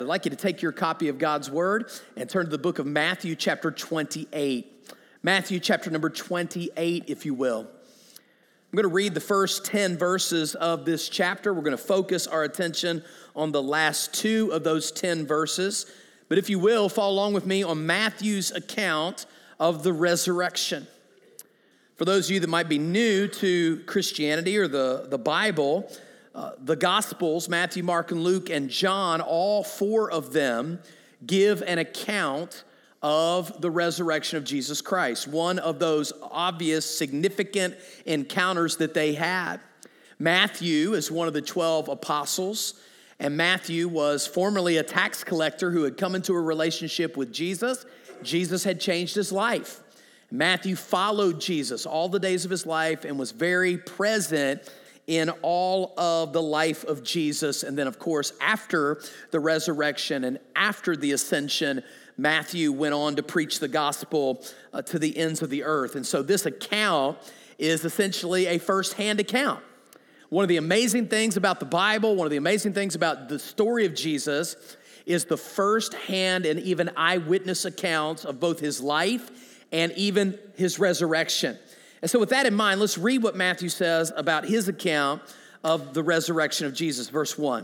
I'd like you to take your copy of God's Word and turn to the book of Matthew chapter 28. Matthew chapter number 28, if you will. I'm going to read the first 10 verses of this chapter. We're going to focus our attention on the last 2 of those 10 verses. But if you will, follow along with me on Matthew's account of the resurrection. For those of you that might be new to Christianity or the Bible, the Gospels, Matthew, Mark, and Luke, and John, all 4 of them give an account of the resurrection of Jesus Christ, one of those obvious, significant encounters that they had. Matthew is one of the 12 apostles, and Matthew was formerly a tax collector who had come into a relationship with Jesus. Jesus had changed his life. Matthew followed Jesus all the days of his life and was very present in all of the life of Jesus. And then, of course, after the resurrection and after the ascension, Matthew went on to preach the gospel to the ends of the earth. And so this account is essentially a firsthand account. One of the amazing things about the Bible, one of the amazing things about the story of Jesus is the firsthand and even eyewitness accounts of both his life and even his resurrection. And so with that in mind, let's read what Matthew says about his account of the resurrection of Jesus. Verse 1.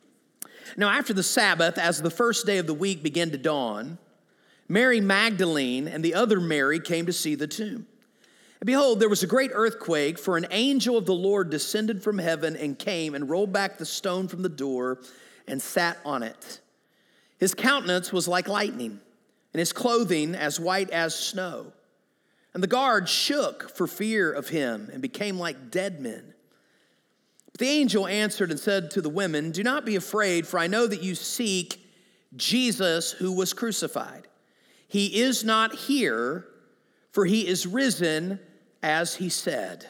Now after the Sabbath, as the first day of the week began to dawn, Mary Magdalene and the other Mary came to see the tomb. And behold, there was a great earthquake, for an angel of the Lord descended from heaven and came and rolled back the stone from the door and sat on it. His countenance was like lightning, and his clothing as white as snow. And the guards shook for fear of him and became like dead men. But the angel answered and said to the women, "Do not be afraid, for I know that you seek Jesus who was crucified. He is not here, for he is risen as he said.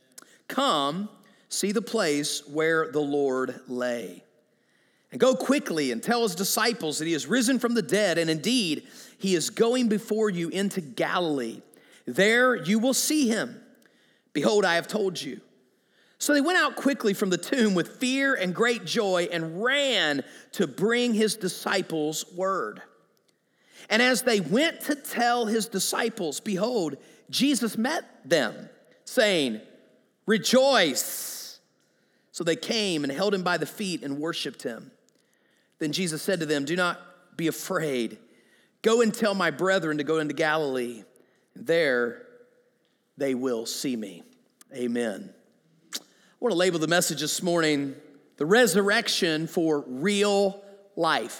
Come, see the place where the Lord lay. And go quickly and tell his disciples that he is risen from the dead, and indeed he is going before you into Galilee. There you will see him. Behold, I have told you." So they went out quickly from the tomb with fear and great joy and ran to bring his disciples word. And as they went to tell his disciples, behold, Jesus met them, saying, "Rejoice." So they came and held him by the feet and worshiped him. Then Jesus said to them, "Do not be afraid. Go and tell my brethren to go into Galilee. There they will see me." Amen. I want to label the message this morning, the resurrection for real life.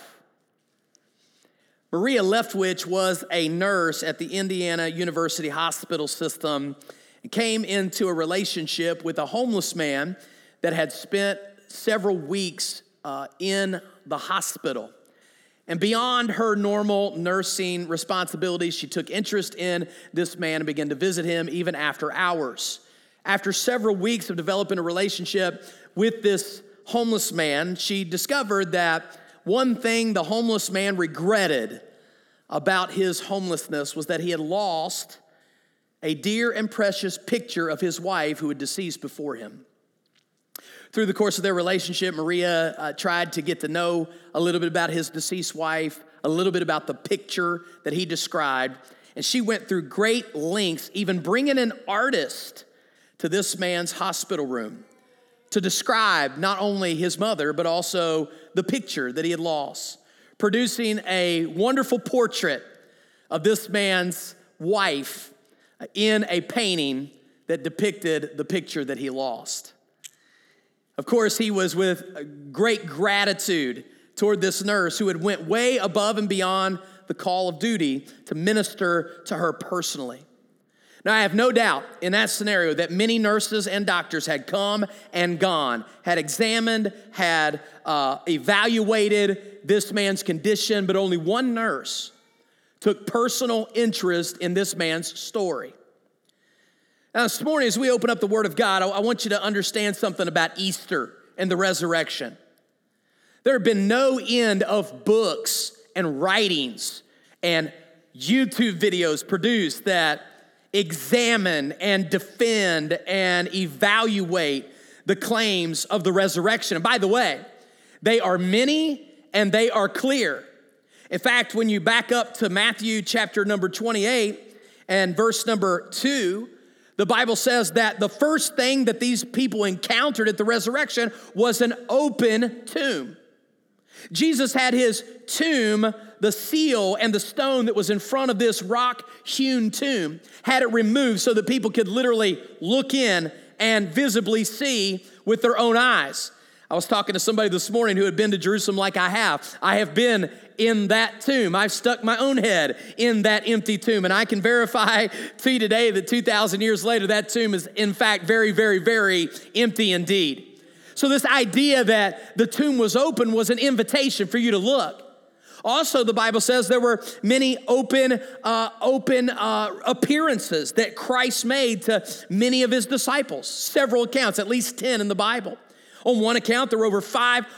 Maria Leftwich was a nurse at the Indiana University Hospital System and came into a relationship with a homeless man that had spent several weeks in the hospital. And beyond her normal nursing responsibilities, she took interest in this man and began to visit him even after hours. After several weeks of developing a relationship with this homeless man, she discovered that one thing the homeless man regretted about his homelessness was that he had lost a dear and precious picture of his wife who had deceased before him. Through the course of their relationship, Maria tried to get to know a little bit about his deceased wife, a little bit about the picture that he described, and she went through great lengths, even bringing an artist to this man's hospital room to describe not only his mother, but also the picture that he had lost, producing a wonderful portrait of this man's wife in a painting that depicted the picture that he lost. Of course, he was with great gratitude toward this nurse who had went way above and beyond the call of duty to minister to her personally. Now, I have no doubt in that scenario that many nurses and doctors had come and gone, had examined, had evaluated this man's condition, but only one nurse took personal interest in this man's story. Now, this morning, as we open up the Word of God, I want you to understand something about Easter and the resurrection. There have been no end of books and writings and YouTube videos produced that examine and defend and evaluate the claims of the resurrection. And by the way, they are many and they are clear. In fact, when you back up to Matthew chapter number 28 and verse number 2, the Bible says that the first thing that these people encountered at the resurrection was an open tomb. Jesus had his tomb, the seal and the stone that was in front of this rock-hewn tomb, had it removed so that people could literally look in and visibly see with their own eyes. I was talking to somebody this morning who had been to Jerusalem like I have. I have been in that tomb. I've stuck my own head in that empty tomb. And I can verify to you today that 2,000 years later, that tomb is in fact very, very, very empty indeed. So this idea that the tomb was open was an invitation for you to look. Also, the Bible says there were many open appearances that Christ made to many of his disciples. Several accounts, at least 10 in the Bible. On one account, there were over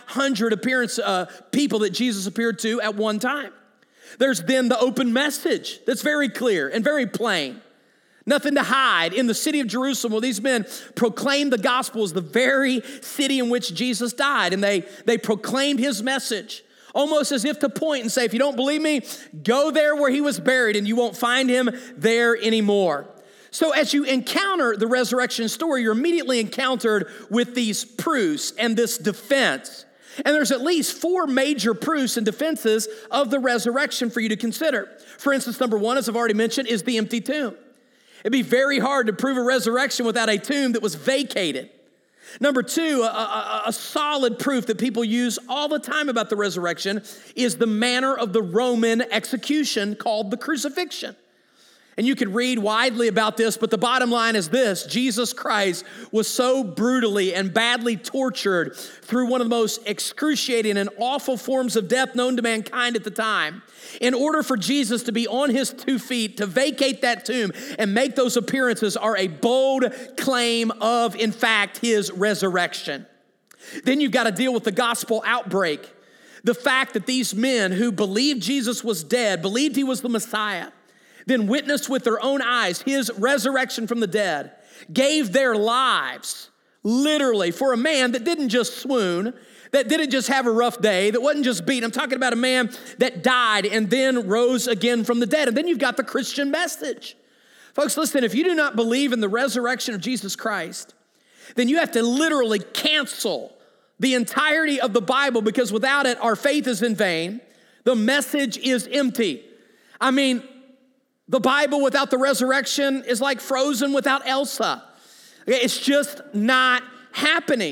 500 people that Jesus appeared to at one time. There's then the open message that's very clear and very plain. Nothing to hide. In the city of Jerusalem, where these men proclaimed the gospel as the very city in which Jesus died. And they proclaimed his message, almost as if to point and say, if you don't believe me, go there where he was buried and you won't find him there anymore. So as you encounter the resurrection story, you're immediately encountered with these proofs and this defense. And there's at least 4 major proofs and defenses of the resurrection for you to consider. For instance, number 1, as I've already mentioned, is the empty tomb. It'd be very hard to prove a resurrection without a tomb that was vacated. Number 2, a solid proof that people use all the time about the resurrection is the manner of the Roman execution called the crucifixion. And you could read widely about this, but the bottom line is this: Jesus Christ was so brutally and badly tortured through one of the most excruciating and awful forms of death known to mankind at the time. In order for Jesus to be on his 2 feet, to vacate that tomb and make those appearances are a bold claim of, in fact, his resurrection. Then you've got to deal with the gospel outbreak. The fact that these men who believed Jesus was dead, believed he was the Messiah, then witnessed with their own eyes his resurrection from the dead, gave their lives literally for a man that didn't just swoon, that didn't just have a rough day, that wasn't just beaten. I'm talking about a man that died and then rose again from the dead. And then you've got the Christian message. Folks, listen, if you do not believe in the resurrection of Jesus Christ, then you have to literally cancel the entirety of the Bible, because without it, our faith is in vain. The message is empty. I mean, the Bible without the resurrection is like Frozen without Elsa. It's just not happening.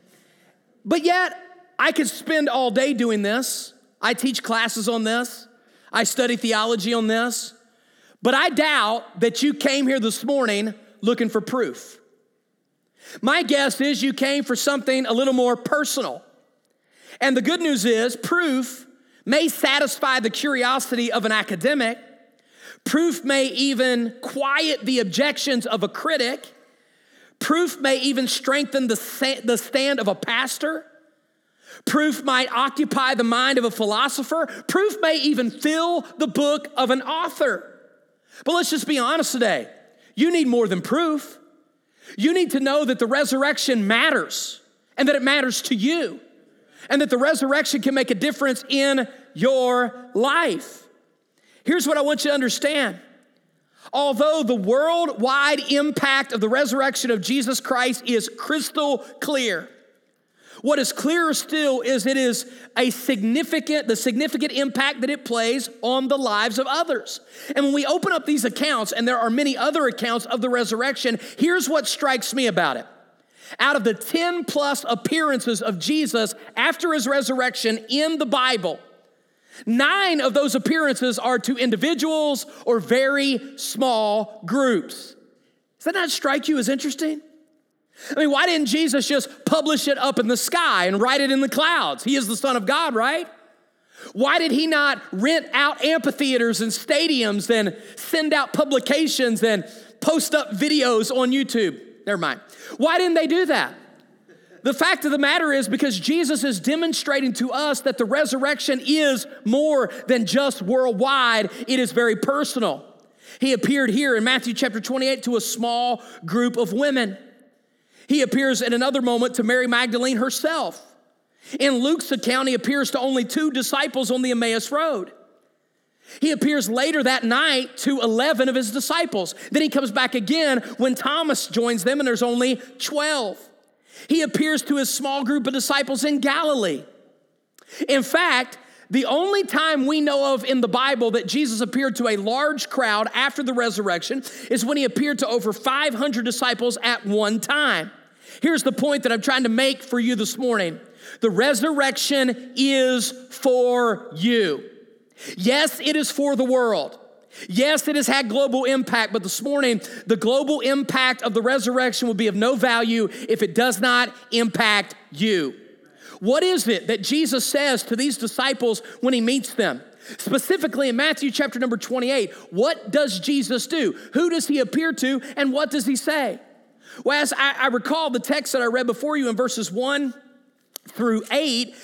But yet, I could spend all day doing this. I teach classes on this. I study theology on this. But I doubt that you came here this morning looking for proof. My guess is you came for something a little more personal. And the good news is proof may satisfy the curiosity of an academic. Proof may even quiet the objections of a critic. Proof may even strengthen the stand of a pastor. Proof might occupy the mind of a philosopher. Proof may even fill the book of an author. But let's just be honest today. You need more than proof. You need to know that the resurrection matters, and that it matters to you, and that the resurrection can make a difference in your life. Here's what I want you to understand. Although the worldwide impact of the resurrection of Jesus Christ is crystal clear, what is clearer still is it is the significant impact that it plays on the lives of others. And when we open up these accounts, and there are many other accounts of the resurrection, here's what strikes me about it. Out of the 10 plus appearances of Jesus after his resurrection in the Bible, 9 of those appearances are to individuals or very small groups. Does that not strike you as interesting? I mean, why didn't Jesus just publish it up in the sky and write it in the clouds? He is the Son of God, right? Why did he not rent out amphitheaters and stadiums and send out publications and post up videos on YouTube? Never mind. Why didn't they do that? The fact of the matter is because Jesus is demonstrating to us that the resurrection is more than just worldwide. It is very personal. He appeared here in Matthew chapter 28 to a small group of women. He appears in another moment to Mary Magdalene herself. In Luke's account, he appears to only 2 disciples on the Emmaus Road. He appears later that night to 11 of his disciples. Then he comes back again when Thomas joins them, and there's only 12. He appears to his small group of disciples in Galilee. In fact, the only time we know of in the Bible that Jesus appeared to a large crowd after the resurrection is when he appeared to over 500 disciples at one time. Here's the point that I'm trying to make for you this morning. The resurrection is for you. Yes, it is for the world. Yes, it has had global impact, but this morning, the global impact of the resurrection will be of no value if it does not impact you. What is it that Jesus says to these disciples when he meets them? Specifically in Matthew chapter number 28, what does Jesus do? Who does he appear to, and what does he say? Well, as I recall the text that I read before you in verses 1 through 8,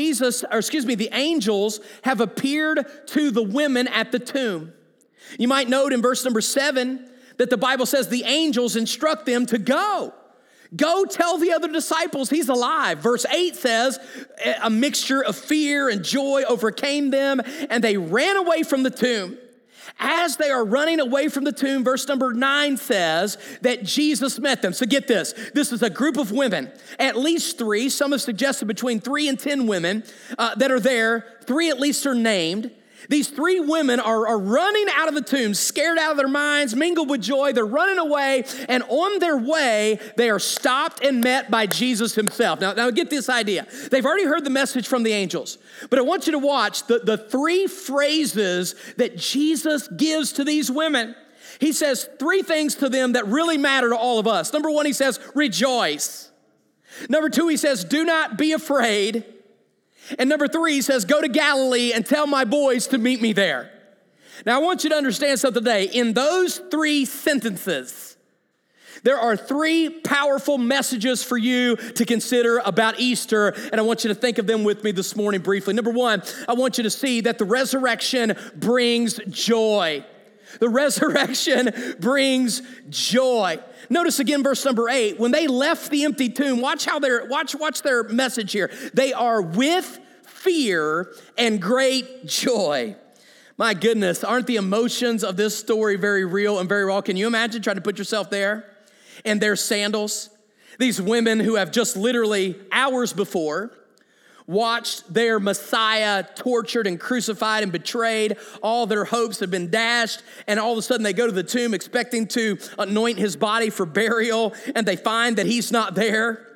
the angels have appeared to the women at the tomb. You might note in verse number 7 that the Bible says the angels instruct them to go. Go tell the other disciples he's alive. Verse 8 says a mixture of fear and joy overcame them, and they ran away from the tomb. As they are running away from the tomb, verse number 9 says that Jesus met them. So get this. This is a group of women, at least 3. Some have suggested between 3 and 10 women that are there. 3 at least are named. These 3 women are running out of the tomb, scared out of their minds, mingled with joy. They're running away, and on their way, they are stopped and met by Jesus himself. Now get this idea. They've already heard the message from the angels, but I want you to watch the 3 phrases that Jesus gives to these women. He says 3 things to them that really matter to all of us. Number 1, he says, rejoice. Number 2, he says, do not be afraid. And number 3, he says, go to Galilee and tell my boys to meet me there. Now, I want you to understand something today. In those 3 sentences, there are 3 powerful messages for you to consider about Easter, and I want you to think of them with me this morning briefly. Number 1, I want you to see that the resurrection brings joy. The resurrection brings joy. Notice again verse number 8. When they left the empty tomb, watch their message here. They are with fear and great joy. My goodness, aren't the emotions of this story very real and very raw? Can you imagine trying to put yourself there in their sandals? These women who have just literally hours before watched their Messiah tortured and crucified and betrayed. All their hopes have been dashed, and all of a sudden they go to the tomb expecting to anoint his body for burial, and they find that he's not there.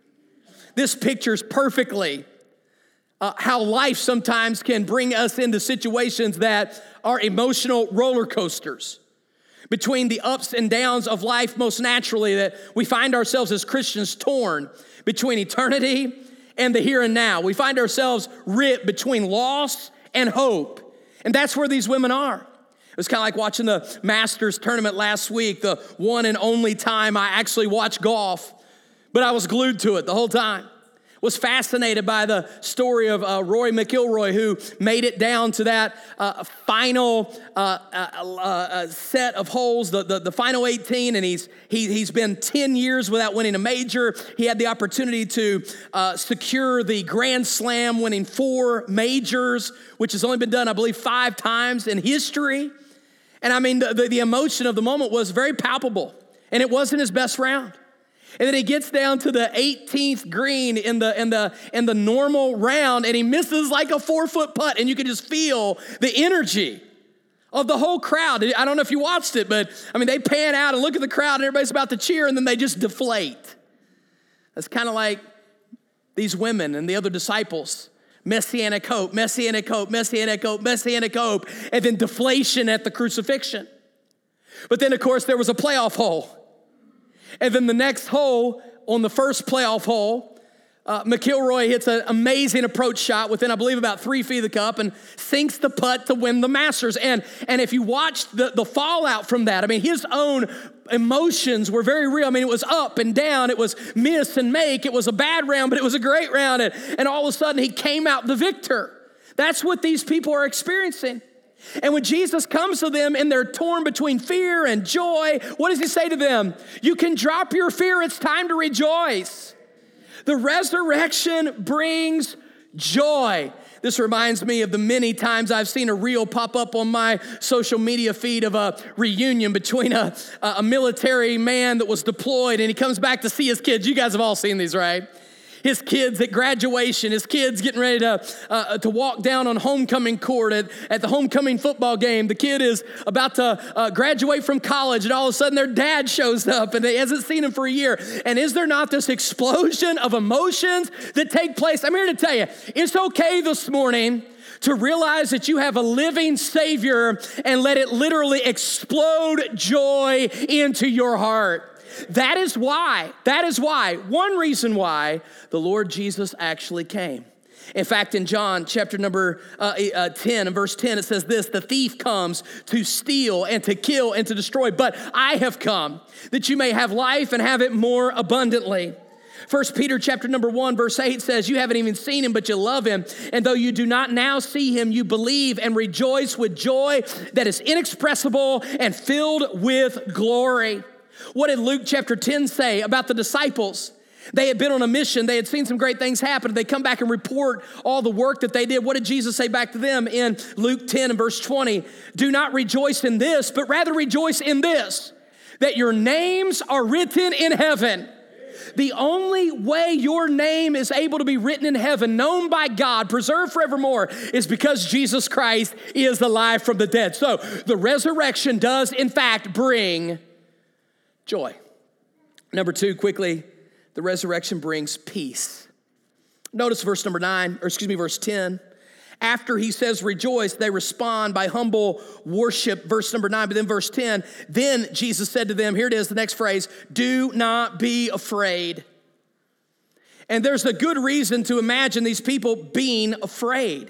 This pictures perfectly how life sometimes can bring us into situations that are emotional roller coasters. Between the ups and downs of life, most naturally, that we find ourselves as Christians torn between eternity and the here and now. We find ourselves ripped between loss and hope. And that's where these women are. It was kind of like watching the Masters tournament last week, the one and only time I actually watched golf, but I was glued to it the whole time. Was fascinated by the story of Rory McIlroy, who made it down to that final set of holes, the final 18, and he's been 10 years without winning a major. He had the opportunity to secure the Grand Slam, winning 4 majors, which has only been done, I believe, 5 times in history. And I mean, the emotion of the moment was very palpable, and it wasn't his best round. And then he gets down to the 18th green in the normal round, and he misses like a 4-foot putt, and you can just feel the energy of the whole crowd. I don't know if you watched it, but I mean, they pan out and look at the crowd, and everybody's about to cheer, and then they just deflate. That's kind of like these women and the other disciples. Messianic hope, messianic hope, messianic hope, messianic hope, and then deflation at the crucifixion. But then, of course, there was a playoff hole. And then the next hole, on the first playoff hole, McIlroy hits an amazing approach shot within, I believe, about 3 feet of the cup and sinks the putt to win the Masters. And if you watched the fallout from that, I mean, his own emotions were very real. I mean, it was up and down. It was miss and make. It was a bad round, but it was a great round. And all of a sudden, he came out the victor. That's what these people are experiencing. And when Jesus comes to them and they're torn between fear and joy, what does he say to them? You can drop your fear. It's time to rejoice. The resurrection brings joy. This reminds me of the many times I've seen a reel pop up on my social media feed of a reunion between a military man that was deployed and he comes back to see his kids. You guys have all seen these, right? His kids at graduation, his kids getting ready to walk down on homecoming court at the homecoming football game. The kid is about to graduate from college, and all of a sudden their dad shows up, and they hasn't seen him for a year. And is there not this explosion of emotions that take place? I'm here to tell you, it's okay this morning to realize that you have a living Savior and let it literally explode joy into your heart. That is why, one reason why the Lord Jesus actually came. In fact, in John chapter number 10 and verse 10, it says this: the thief comes to steal and to kill and to destroy, but I have come that you may have life and have it more abundantly. 1 Peter chapter number 1 verse 8 says, you haven't even seen him, but you love him. And though you do not now see him, you believe and rejoice with joy that is inexpressible and filled with glory. What did Luke chapter 10 say about the disciples? They had been on a mission. They had seen some great things happen. They come back and report all the work that they did. What did Jesus say back to them in Luke 10 and verse 20? Do not rejoice in this, but rather rejoice in this, that your names are written in heaven. The only way your name is able to be written in heaven, known by God, preserved forevermore, is because Jesus Christ is alive from the dead. So the resurrection does, in fact, bring joy. Number two, quickly, the resurrection brings peace. Notice verse 10. After he says rejoice, they respond by humble worship, verse number 9. But then verse 10, then Jesus said to them, here it is, the next phrase, do not be afraid. And there's a good reason to imagine these people being afraid.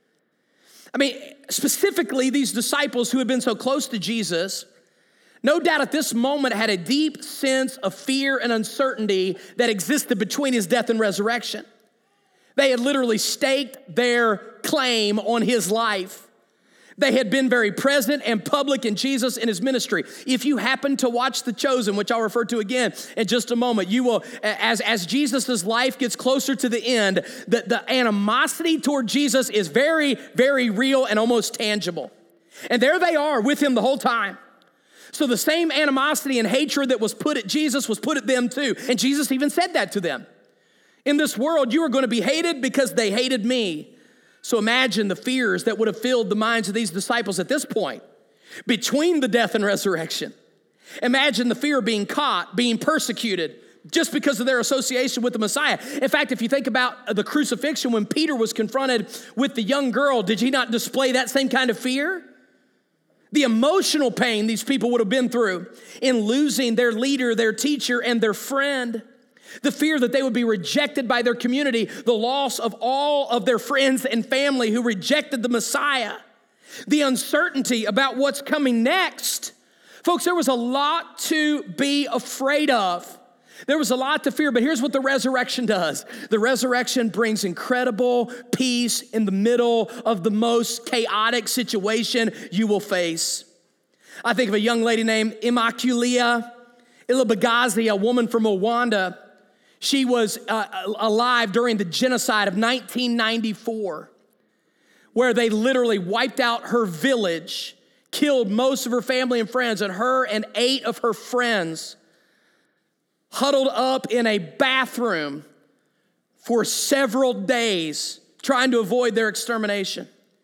I mean, specifically these disciples who had been so close to Jesus, no doubt at this moment had a deep sense of fear and uncertainty that existed between his death and resurrection. They had literally staked their claim on his life. They had been very present and public in Jesus and his ministry. If you happen to watch The Chosen, which I'll refer to again in just a moment, you will, as Jesus' life gets closer to the end, the animosity toward Jesus is very, very real and almost tangible. And there they are with him the whole time. So the same animosity and hatred that was put at Jesus was put at them too. And Jesus even said that to them. In this world, you are going to be hated because they hated me. So imagine the fears that would have filled the minds of these disciples at this point, between the death and resurrection. Imagine the fear of being caught, being persecuted, just because of their association with the Messiah. In fact, if you think about the crucifixion, when Peter was confronted with the young girl, did he not display that same kind of fear? The emotional pain these people would have been through in losing their leader, their teacher, and their friend. The fear that they would be rejected by their community, the loss of all of their friends and family who rejected the Messiah, the uncertainty about what's coming next. Folks, there was a lot to be afraid of. There was a lot to fear, but here's what the resurrection does. The resurrection brings incredible peace in the middle of the most chaotic situation you will face. I think of a young lady named Immaculea Ilibagazi, a woman from Rwanda. She was alive during the genocide of 1994, where they literally wiped out her village, killed most of her family and friends, and her and 8 of her friends huddled up in a bathroom for several days trying to avoid their extermination.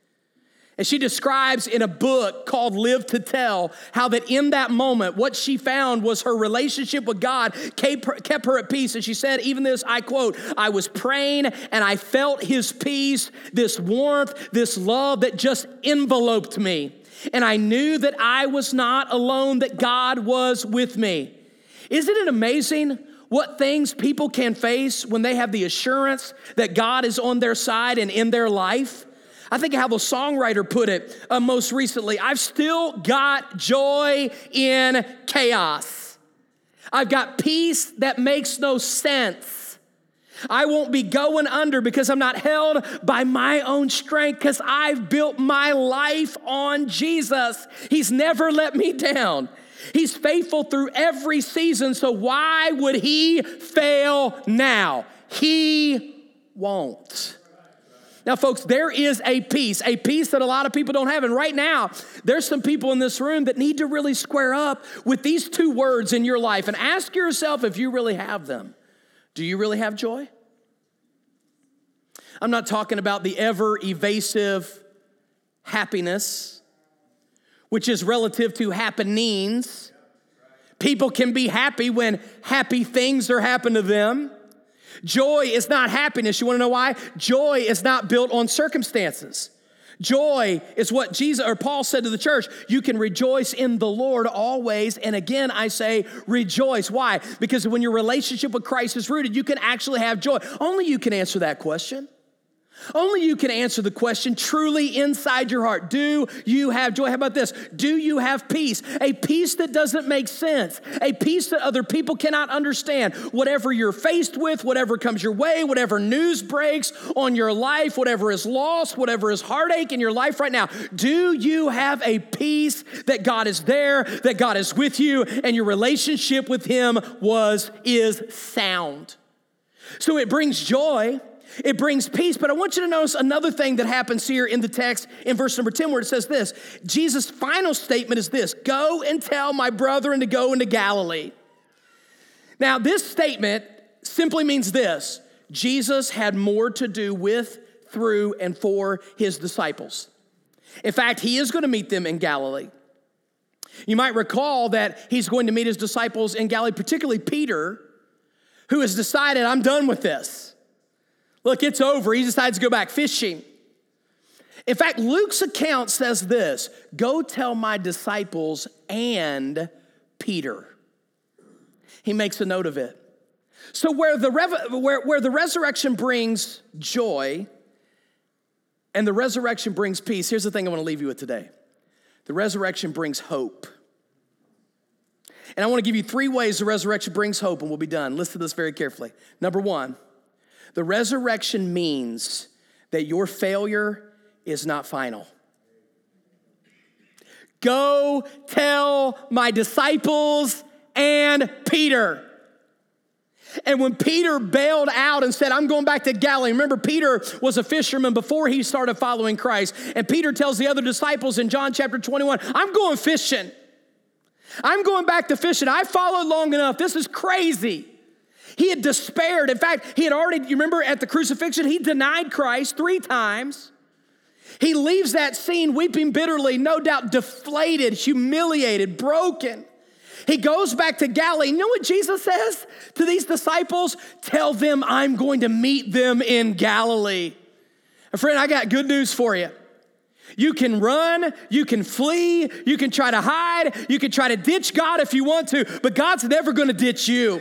And she describes in a book called Live to Tell how that in that moment, what she found was her relationship with God kept her at peace. And she said, even this, I quote, I was praying and I felt his peace, this warmth, this love that just enveloped me. And I knew that I was not alone, that God was with me. Isn't it amazing what things people can face when they have the assurance that God is on their side and in their life? I think how the songwriter put it most recently, I've still got joy in chaos. I've got peace that makes no sense. I won't be going under because I'm not held by my own strength because I've built my life on Jesus. He's never let me down. He's faithful through every season, so why would he fail now? he won't. Now, folks, there is a peace that a lot of people don't have. And right now, there's some people in this room that need to really square up with these two words in your life and ask yourself if you really have them. Do you really have joy? I'm not talking about the ever evasive happiness, which is relative to happenings. People can be happy when happy things are happening to them. Joy is not happiness. You want to know why? Joy is not built on circumstances. Joy is what Jesus or Paul said to the church. You can rejoice in the Lord always. And again, I say rejoice. Why? Because when your relationship with Christ is rooted, you can actually have joy. Only you can answer that question. Only you can answer the question truly inside your heart. Do you have joy? How about this? Do you have peace? A peace that doesn't make sense. A peace that other people cannot understand. Whatever you're faced with, whatever comes your way, whatever news breaks on your life, whatever is lost, whatever is heartache in your life right now. Do you have a peace that God is there, that God is with you, and your relationship with Him is sound? So it brings joy. It brings peace, but I want you to notice another thing that happens here in the text in verse number 10 where it says this. Jesus' final statement is this: go and tell my brethren to go into Galilee. Now, this statement simply means this: Jesus had more to do with, through, and for his disciples. In fact, he is going to meet them in Galilee. You might recall that he's going to meet his disciples in Galilee, particularly Peter, who has decided, I'm done with this. Look, it's over. He decides to go back fishing. In fact, Luke's account says this: go tell my disciples and Peter. He makes a note of it. So where the resurrection brings joy and the resurrection brings peace, here's the thing I want to leave you with today. The resurrection brings hope. And I want to give you 3 ways the resurrection brings hope, and we'll be done. Listen to this very carefully. Number 1, the resurrection means that your failure is not final. Go tell my disciples and Peter. And when Peter bailed out and said, I'm going back to Galilee. Remember, Peter was a fisherman before he started following Christ. And Peter tells the other disciples in John chapter 21, I'm going fishing. I'm going back to fishing. I followed long enough. This is crazy. He had despaired. In fact, he had already, you remember at the crucifixion, he denied Christ 3 times. He leaves that scene weeping bitterly, no doubt deflated, humiliated, broken. He goes back to Galilee. You know what Jesus says to these disciples? Tell them I'm going to meet them in Galilee. And friend, I got good news for you. You can run, you can flee, you can try to hide, you can try to ditch God if you want to, but God's never going to ditch you.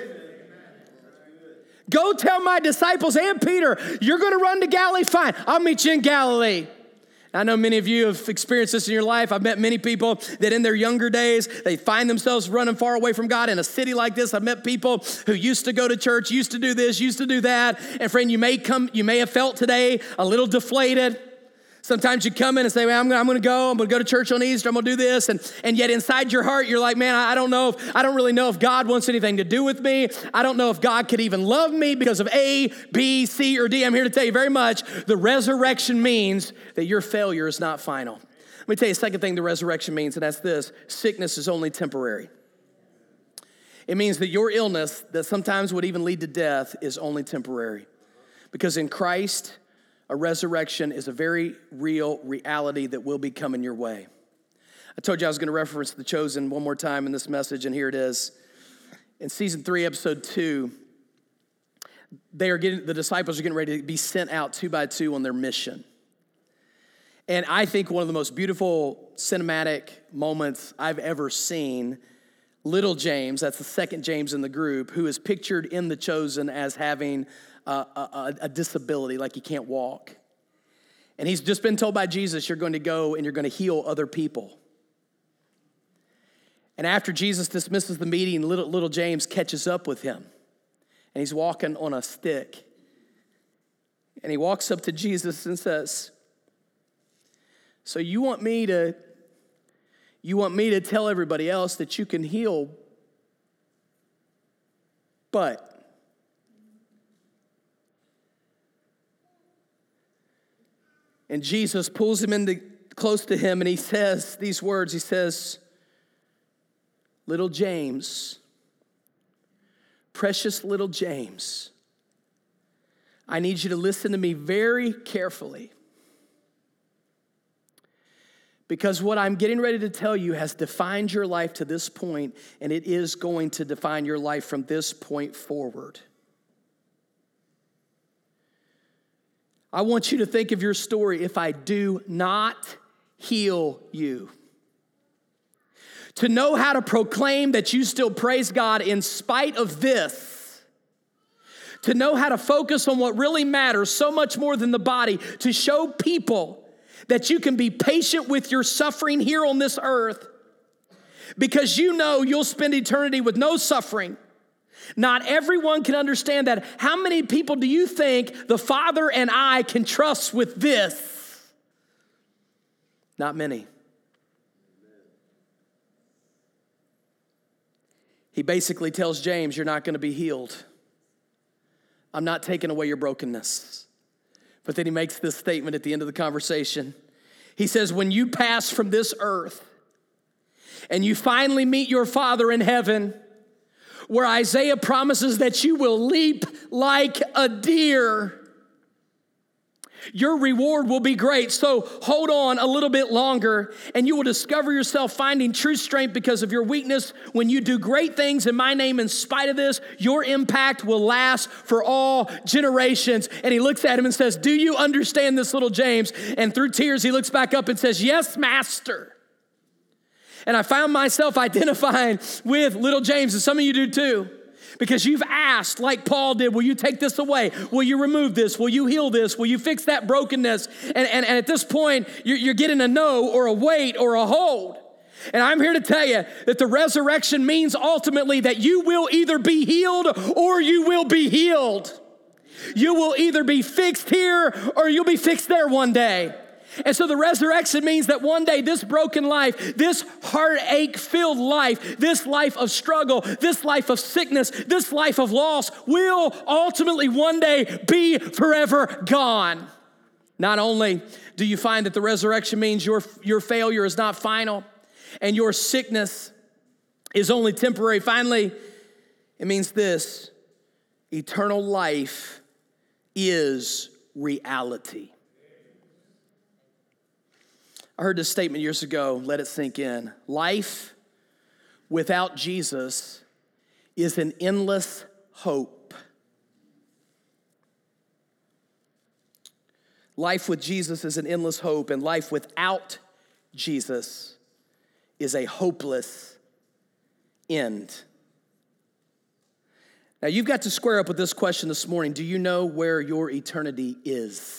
Go tell my disciples and Peter, you're going to run to Galilee? Fine, I'll meet you in Galilee. I know many of you have experienced this in your life. I've met many people that in their younger days, they find themselves running far away from God in a city like this. I've met people who used to go to church, used to do this, used to do that. And friend, you may have felt today a little deflated. Sometimes you come in and say, I'm going to go to church on Easter, I'm going to do this. And yet inside your heart, you're like, man, I don't really know if God wants anything to do with me. I don't know if God could even love me because of A, B, C, or D. I'm here to tell you very much, the resurrection means that your failure is not final. Let me tell you a second thing the resurrection means, and that's this: sickness is only temporary. It means that your illness that sometimes would even lead to death is only temporary. Because in Christ, a resurrection is a very real reality that will be coming your way. I told you I was going to reference The Chosen one more time in this message, and here it is. In season 3, episode 2, the disciples are getting ready to be sent out 2 by 2 on their mission. And I think one of the most beautiful cinematic moments I've ever seen, little James, that's the second James in the group, who is pictured in The Chosen as having a disability, like he can't walk. And he's just been told by Jesus, you're going to go and you're going to heal other people. And after Jesus dismisses the meeting, little James catches up with him. And he's walking on a stick. And he walks up to Jesus and says, so you want me to tell everybody else that you can heal, but And Jesus pulls him in close to him, and he says these words. He says, little James, precious little James, I need you to listen to me very carefully. Because what I'm getting ready to tell you has defined your life to this point, and it is going to define your life from this point forward. I want you to think of your story if I do not heal you. To know how to proclaim that you still praise God in spite of this. To know how to focus on what really matters so much more than the body. To show people that you can be patient with your suffering here on this earth because you know you'll spend eternity with no suffering. Not everyone can understand that. How many people do you think the Father and I can trust with this? Not many. He basically tells James, you're not going to be healed. I'm not taking away your brokenness. But then he makes this statement at the end of the conversation. He says, when you pass from this earth and you finally meet your Father in heaven, where Isaiah promises that you will leap like a deer, your reward will be great. So hold on a little bit longer, and you will discover yourself finding true strength because of your weakness. When you do great things in my name in spite of this, your impact will last for all generations. And he looks at him and says, do you understand this, little James? And through tears, he looks back up and says, yes, master. And I found myself identifying with little James, and some of you do too. Because you've asked, like Paul did, will you take this away? Will you remove this? Will you heal this? Will you fix that brokenness? And at this point, you're getting a no or a wait or a hold. And I'm here to tell you that the resurrection means ultimately that you will either be healed or you will be healed. You will either be fixed here or you'll be fixed there one day. And so the resurrection means that one day this broken life, this heartache-filled life, this life of struggle, this life of sickness, this life of loss will ultimately one day be forever gone. Not only do you find that the resurrection means your failure is not final and your sickness is only temporary. Finally, it means this: eternal life is reality. I heard this statement years ago, let it sink in. Life without Jesus is an endless hope. Life with Jesus is an endless hope, and life without Jesus is a hopeless end. Now, you've got to square up with this question this morning. Do you know where your eternity is?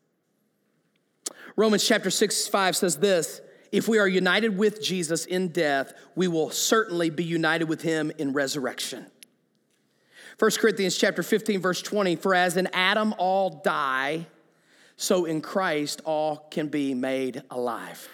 Romans chapter 6:5 says this: if we are united with Jesus in death, we will certainly be united with him in resurrection. 1 Corinthians chapter 15, verse 20, for as in Adam all die, so in Christ all can be made alive.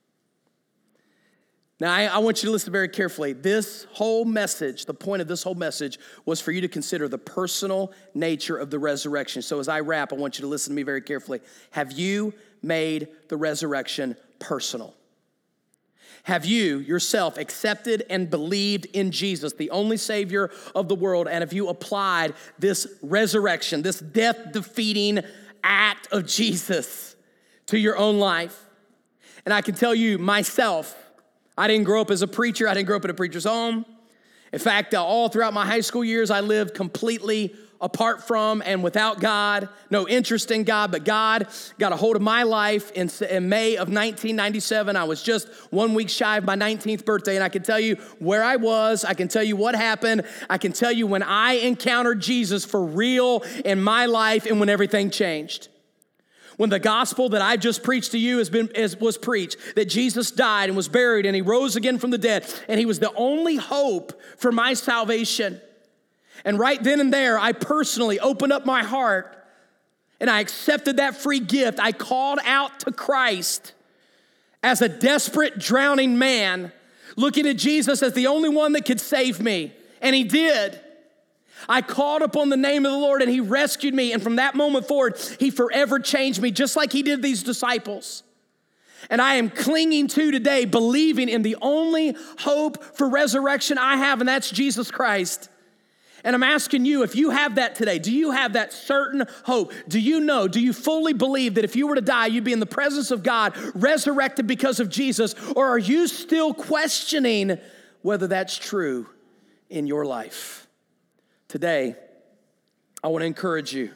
Now, I want you to listen very carefully. This whole message, the point of this whole message was for you to consider the personal nature of the resurrection. So as I wrap, I want you to listen to me very carefully. Have you made the resurrection personal? Have you yourself accepted and believed in Jesus, the only Savior of the world? And have you applied this resurrection, this death-defeating act of Jesus to your own life? And I can tell you myself, I didn't grow up as a preacher. I didn't grow up in a preacher's home. In fact, all throughout my high school years, I lived completely apart from and without God, no interest in God, but God got a hold of my life in May of 1997. I was just 1 week shy of my 19th birthday, and I can tell you where I was. I can tell you what happened. I can tell you when I encountered Jesus for real in my life and when everything changed. When the gospel that I've just preached to you was preached, that Jesus died and was buried and he rose again from the dead, and he was the only hope for my salvation. And right then and there, I personally opened up my heart and I accepted that free gift. I called out to Christ as a desperate, drowning man, looking at Jesus as the only one that could save me. And he did. I called upon the name of the Lord and he rescued me. And from that moment forward, he forever changed me, just like he did these disciples. And I am clinging to today, believing in the only hope for resurrection I have, and that's Jesus Christ. And I'm asking you, if you have that today, do you have that certain hope? Do you fully believe that if you were to die, you'd be in the presence of God, resurrected because of Jesus? Or are you still questioning whether that's true in your life? Today, I want to encourage you.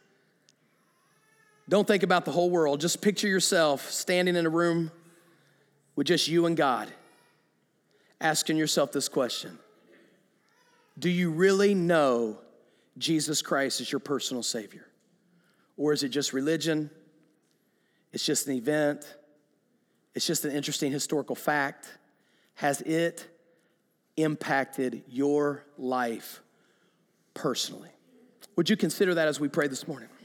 Don't think about the whole world. Just picture yourself standing in a room with just you and God, asking yourself this question. Do you really know Jesus Christ is your personal Savior? Or is it just religion? It's just an event? It's just an interesting historical fact? Has it impacted your life personally? Would you consider that as we pray this morning?